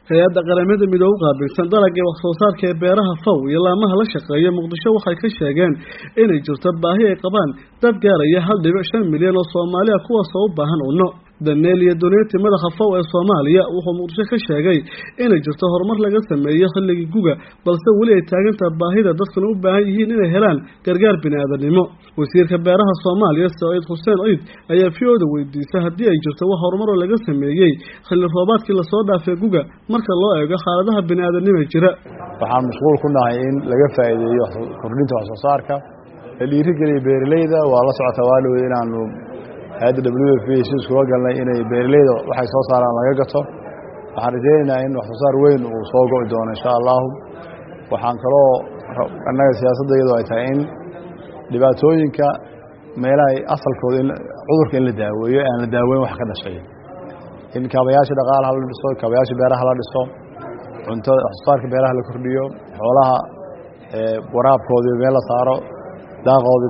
hay-adda qaramada midoobe qaabilsan dalagga wax soo saarka ee beeraha FAO iyo laamaha la shaqeeya Muqdisho waxay ka sheegeen inay jirto baahi ay qabaan dad gaaraya 1.5 milyan oo Soomaali ah kuwaas oo u baahan cunno. Daniel iyo Doneeti madaxa FAO ee Soomaaliya wuxuu Muqdisho ka sheegay inay jirto horumar laga sameeyo xilligii guga balse wali ay taagantaa baahida dadku u baahan yihiin inay helaan gargaar bini'aadanimo. Wasiirka beeraha Soomaaliya Saciid Xuseen Ciid ayaa fiyoda weydiisay haddii ay jirto wax horumar oo laga sameeyay xilli roobaadkii la soo dhaafay guga marka loo eego xaaladaha bini'aadanimo jira. Waxaan mashquul ku nahay in laga faa'iideeyo kordhinta wax soo saarka dhiirigeliya beeralayda waa la socota waalid inaanu hay'adda WFP isku galnay inay beeralayda waxay soo saaraan laga gato. Waxaan rajaynaynaa in wax soo saar weyn uu soo go'i doono insha Allah. Waxaan kaloo annaga siyaasaddeedu ay tahay in dhibaatooyinka meelaha asalkooda cudurka in la daaweeyo aan la daaweyn wax ka dhashay. In kaabayaasha dhaqaalaha la dhiso, kaabayaasha beeraha la dhiso, cuntada wax soo saarka beeraha la kordhiyo, xoolaha waraabkooda meel la saaro, daaqooda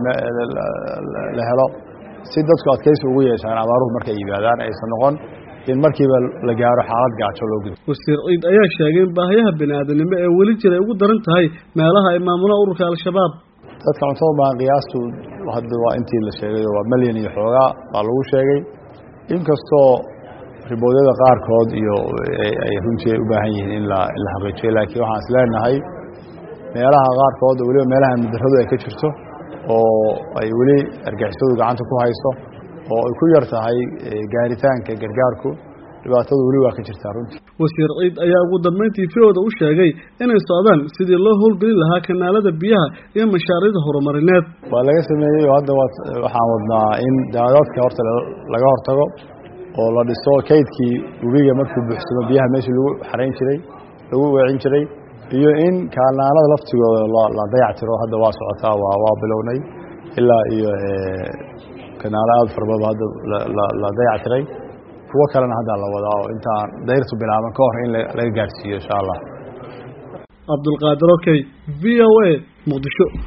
la helo. si dadku adkaysi ugu yeeshaan abaaruhu markay yimaadaan aysan noqon in markiiba la gaaro xaalad gaajo loo gudbo. Wasiir Ciid ayaa sheegay in baahiyaha bini'aadanimo ee weli jira ugu daran tahay meelaha ay maamulaan ururka Al-Shabaab. Dadka cuntada baan qiyaastu hadda waa intii la sheegay waa milyan iyo xoogaa baa lagu sheegay inkastoo riboodyada qaarkood iyo ay runtii u baahan yihiin in la xaqiijiyo laakiin waxaan isleenahay meelaha qaarkood waliba meelaha mudarradu ay ka jirto oo ay wali argagixisadu gacanta ku hayso oo ay ku yar tahay gaaritaanka gargaarku dhibaatada wali waa ka jirtaa runtii. Wasiir Ciid ayaa ugu dambeyntii fiyoda u sheegay inay socdaan sidii loo howlgelin lahaa kanaalada biyaha iyo mashaariicda horumarineed. Waa laga sameeyay oo hadda waxaan wadnaa in daadadka horta laga hortago oo la dhiso kaydkii webiga markuu buuxsamo biyaha meeshii lagu xareyn jiray lagu weecin jiray iyo in kanaalada laftigooda la dayactiro hadda waa socotaa waa bilownay ilaa iyo kanaalada farbada hadda la dayactiray kuwa kalena hadda la wadaa oo intaan dayrtu bilaaban ka hor in laga gaarsiiyo insha Allah. Abdulqaadir Okay VOA Muqdisho.